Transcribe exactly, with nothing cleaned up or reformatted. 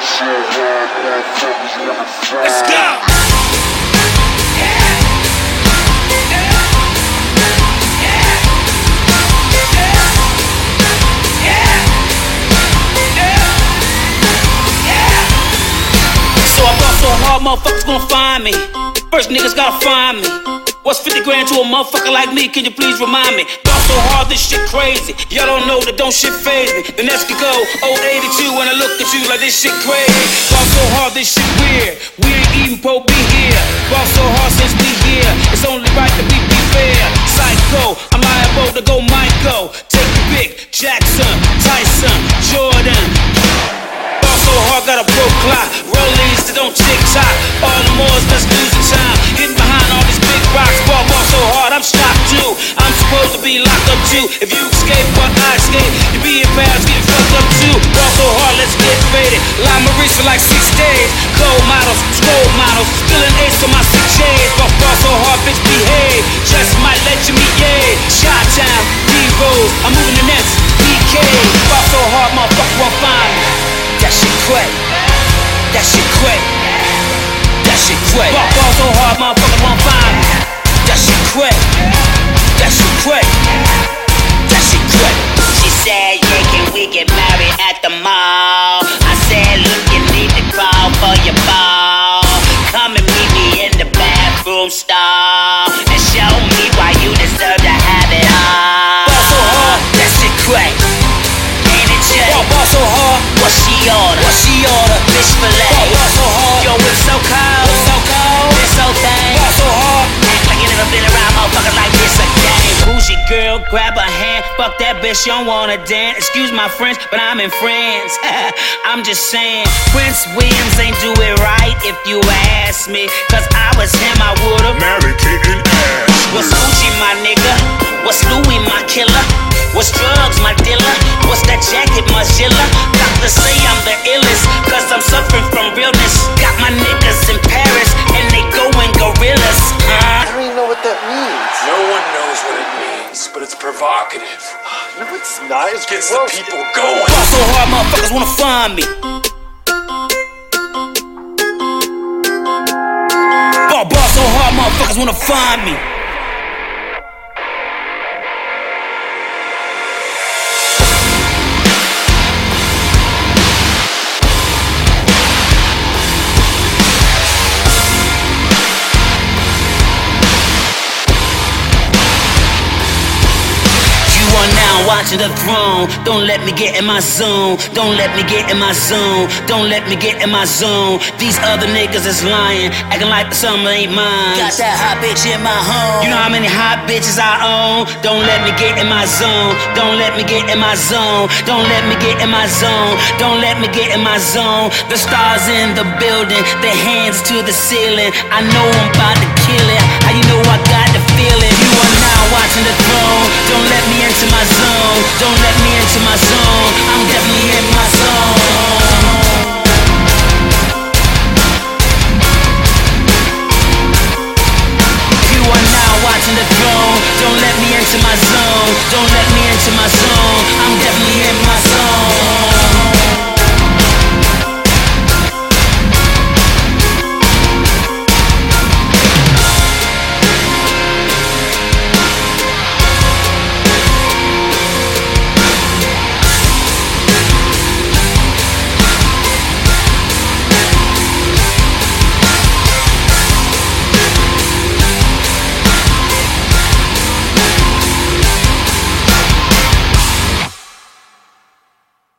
Let's go! So hard, motherfuckers gon' find me. First niggas gotta find me. What's fifty grand to a motherfucker like me? Can you please remind me? Ball so hard, this shit crazy. Y'all don't know that don't shit faze me. The next could go oh eighty-two when I look at you like this shit crazy. Ball so hard, this shit weird. We ain't even po be here. Ball so hard since we here. It's only right that we be fair. Psycho, I'm liable to go Michael. Take the pick, Jackson, Tyson, Jordan. So hard, got a broke clock. Rollies that don't tick tock. All the moors just losing time. Hidden behind all these big rocks. Ball, ball so hard, I'm stopped too. I'm supposed to be locked up too. If you escape, but I escape. You be in pals, get fucked up too. Ball so hard, let's get faded. Line Maurice for like six days. Cold models, scroll models. Spilling ace on my six shades. Ball, ball so hard, bitch, behave. Just might let you meet, yeah. Shot town, D-Rose. I'm moving the next D K. Ball so hard, motherfucker won't find me. That shit crack, that shit crack, that shit crack. Ball, ball so hard, motherfuckers won't find me. That shit crack, that shit crack, that shit crack. She said, yeah, can we get married at the mall? I said, look, you need to call for your ball. Come and meet me in the bathroom stall and show me why you deserve to have it all. Ball so hard, that shit crack. Ball, ball so hard, what she order? What she order? Fish fillet. Ball, ball so hard, yo, it's so cold. It's so cold. This whole thing. Ball so hard. Act like you never been around motherfuckers like this again. Bougie girl, grab her hand. Fuck that bitch, you don't wanna dance. Excuse my French, but I'm in France. I'm just saying, Prince Williams ain't do it right if you ask me. Cause I was him, I would've married Kate and Ashley. What's Gucci, my nigga? What's Louis, my killer? What's drugs, my dealer? What's that jacket, my zilla? Doctors say I'm the illest, cause I'm suffering from realness. Got my niggas in Paris, and they going gorillas. Uh. I don't even know what that means. No one knows what it means, but it's provocative. No, it's not. It gets gross. the people going. Ball so hard, motherfuckers wanna find me. Ball, ball so hard, motherfuckers wanna find me. Watching the throne, don't let me get in my zone. Don't let me get in my zone. Don't let me get in my zone. These other niggas is lying, acting like the summer ain't mine. Got that hot bitch in my home. You know how many hot bitches I own? Don't let me get in my zone. Don't let me get in my zone. Don't let me get in my zone. Don't let me get in my zone. The stars in the building, their hands to the ceiling. I know I'm about to kill it. How you know I got the feeling? You are now watching the throne. Don't let me into my zone. Don't let me into my zone. I'm definitely in my zone.